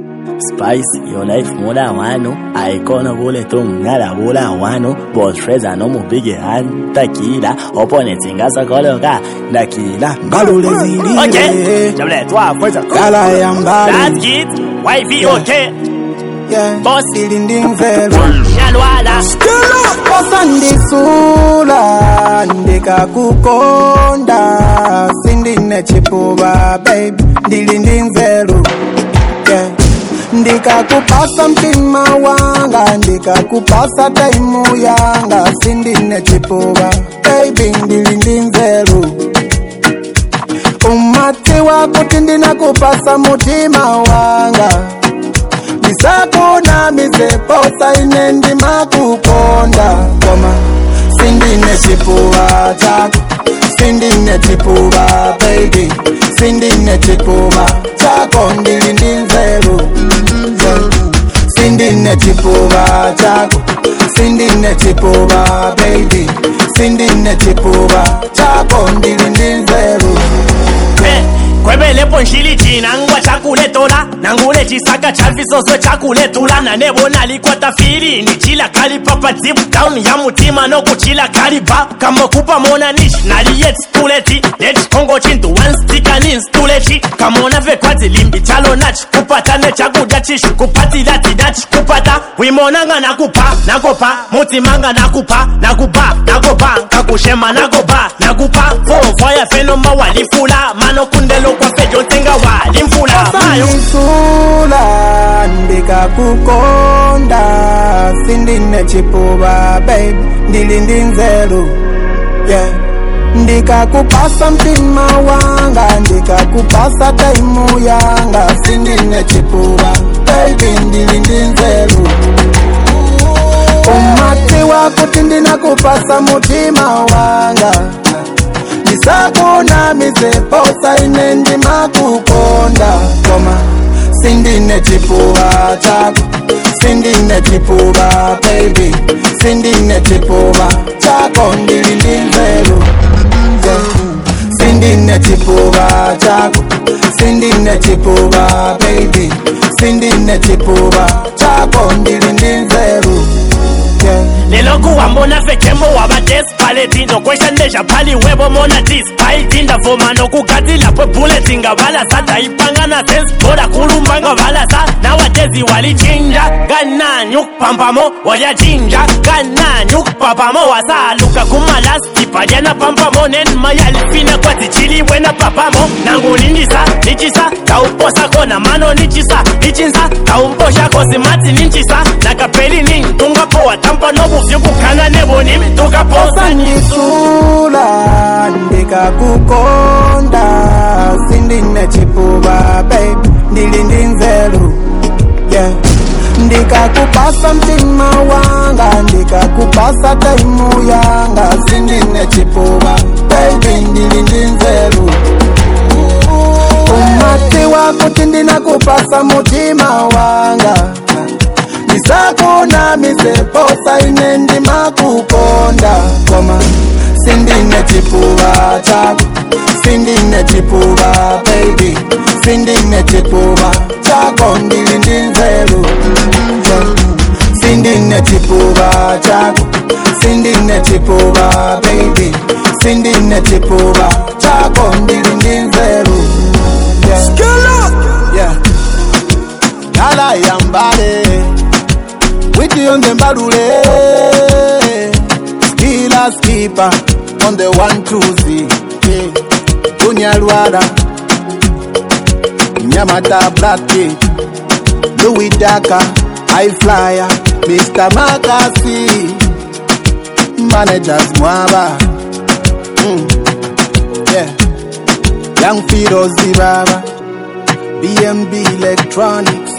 Spice, your life more than one. I gonna go let them nada bola one. But Fraser no more big hand. Tequila, opponent in Gaza Cologa. Tequila, okay. Jable, toi, Fraser. That's it. Wifey, okay. Yeah, boss, ding vero. Yalwala. Pasandi sula, ndeka kukonda. Sindine chipuba, babe. Ding vero. Yeah. Ndika kupasa mtima wanga, ndika kupasa taimu yanga. Sindine chipuba, baby. Ding vero. Umati wako tindina kupasa mutima wanga. Misakuna miseposa inendi makukonda. Koma sindine chipuba chako, sindine chipuba baby, sindine chipuba chako ndilindinzeru. Sindine chipuba chako, sindine chipuba baby, sindine chipuba chako ndilindinzeru. Kwebele ponshili jina ngwa chakule tola nangule chisaka chaviso so chakule tula na nebo nalikwata fili ni chila kali papa deep down ya mutima no kuchila kaliba kama kupa mona nish naliyet stuleti let kongo chintu one sticker nin stuleti kama unave kwazi limbi chalo nach kupata ne chakuja chishu kupati lati dach kupata wimonanga nakupa mutimanga nakupa kakushema nakupa fire fenoma walifula mano kundelo kwa fejo tenga walimfula mayo sula ndika kukonda sindine chipuba babe ndilindinzeru. Yeah, ndika kupasa mtima wanga, ndika kupasa taimu yanga. Sindine chipuba baby ndilindinzeru. Umati wako tindina kupasa mutima wanga. Misakuna miseposa inendi makukonda. Koma sindine chipuba chako, sindine chipuba baby, sindine chipuba chako ndilindinzeru. Sindine chipuba chako, sindine chipuba baby, sindine chipuba chako ndilindinzeru. Lelo kuwambona fekemo waba desperate. No question deja pali webo mona despite. Inda foma no kukati lapwe bullet inga bala sa. Taipanga na sense boda kulumbanga bala sa. Nowadays wali chinja gana nyuk pampamo wali chinja gana nyuk papamo wasa. Luka kumalasti pajana pampamo nen mayali fina kwa tichili wena papamo. Nangu ninjisa nichisa kauposa kona mano nichisa nichinsa kaumposha kosi mati ninchisa nakapeli nin tunga poa tampa nobu vyuku kana nebo nimi tuka posa nisula ndika kukonda sindine chipuba babe ndilindinzeru. Yeah, ndika kupasa mtima wanga, ndika kupasa taimu yanga. Sindine chipuba baby ndilindinzeru. Umati wako tindina kupasa mutima wanga. Misakuna miseposa inendi makukonda. Koma sindine chipuba chako, sindine chipuba baby, sindine chipuba chako ndilindinzeru. Sindine chipuba chako, sindine chipuba baby, sindine chipuba chako ndilindinzeru. Yeah, Nala yambale with you on the barule, Skilla skipper on the 1-2-Z. Bunyalwara, Nyamata Black Kid, Louis Daka, High Flyer, Mr. Makasi, Managers Mwaba. Yeah, Young Fido Zibaba, BMB Electronics.